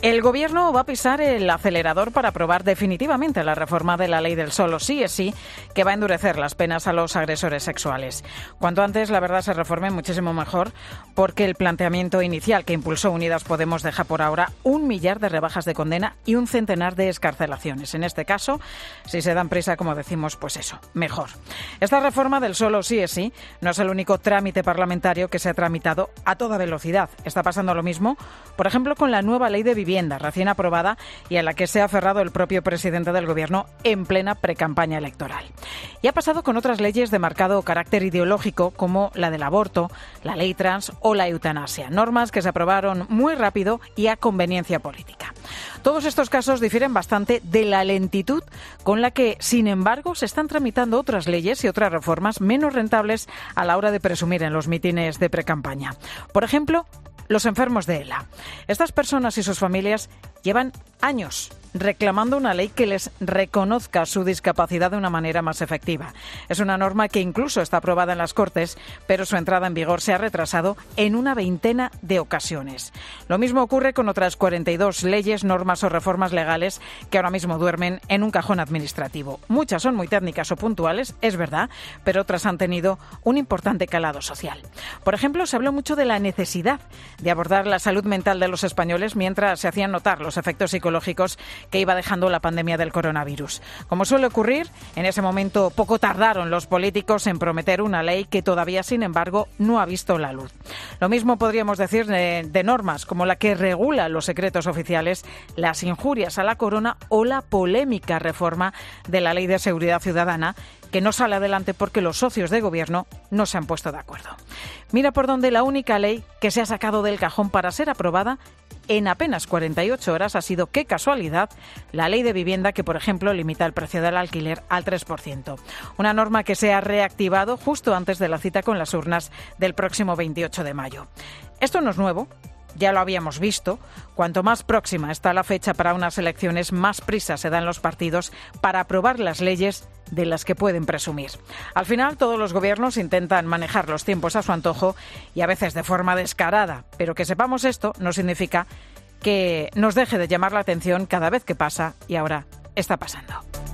El Gobierno va a pisar el acelerador para aprobar definitivamente la reforma de la ley del solo sí es sí, que va a endurecer las penas a los agresores sexuales. Cuanto antes, la verdad, se reforme, muchísimo mejor, porque el planteamiento inicial que impulsó Unidas Podemos deja por ahora 1 millar de rebajas de condena y un centenar de excarcelaciones. En este caso, si se dan prisa, como decimos, pues eso, mejor. Esta reforma del solo sí es sí no es el único trámite parlamentario que se ha tramitado a toda velocidad. Está pasando lo mismo, por ejemplo, con la nueva ley de vivienda recién aprobada y a la que se ha aferrado el propio presidente del Gobierno en plena precampaña electoral. Y ha pasado con otras leyes de marcado carácter ideológico como la del aborto, la ley trans o la eutanasia, normas que se aprobaron muy rápido y a conveniencia política. Todos estos casos difieren bastante de la lentitud con la que, sin embargo, se están tramitando otras leyes y otras reformas menos rentables a la hora de presumir en los mítines de precampaña. Por ejemplo, los enfermos de ELA. Estas personas y sus familias llevan años reclamando una ley que les reconozca su discapacidad de una manera más efectiva. Es una norma que incluso está aprobada en las Cortes, pero su entrada en vigor se ha retrasado en una veintena de ocasiones. Lo mismo ocurre con otras 42 leyes, normas o reformas legales que ahora mismo duermen en un cajón administrativo. Muchas son muy técnicas o puntuales, es verdad, pero otras han tenido un importante calado social. Por ejemplo, se habló mucho de la necesidad de abordar la salud mental de los españoles mientras se hacían notar los efectos psicológicos que iba dejando la pandemia del coronavirus. Como suele ocurrir, en ese momento poco tardaron los políticos en prometer una ley que todavía, sin embargo, no ha visto la luz. Lo mismo podríamos decir de normas como la que regula los secretos oficiales, las injurias a la corona o la polémica reforma de la Ley de Seguridad Ciudadana, que no sale adelante porque los socios de gobierno no se han puesto de acuerdo. Mira por dónde la única ley que se ha sacado del cajón para ser aprobada en apenas 48 horas ha sido, qué casualidad, la ley de vivienda que, por ejemplo, limita el precio del alquiler al 3%. Una norma que se ha reactivado justo antes de la cita con las urnas del próximo 28 de mayo. Esto no es nuevo. Ya lo habíamos visto. Cuanto más próxima está la fecha para unas elecciones, más prisa se dan los partidos para aprobar las leyes de las que pueden presumir. Al final, todos los gobiernos intentan manejar los tiempos a su antojo y a veces de forma descarada. Pero que sepamos esto no significa que nos deje de llamar la atención cada vez que pasa y ahora está pasando.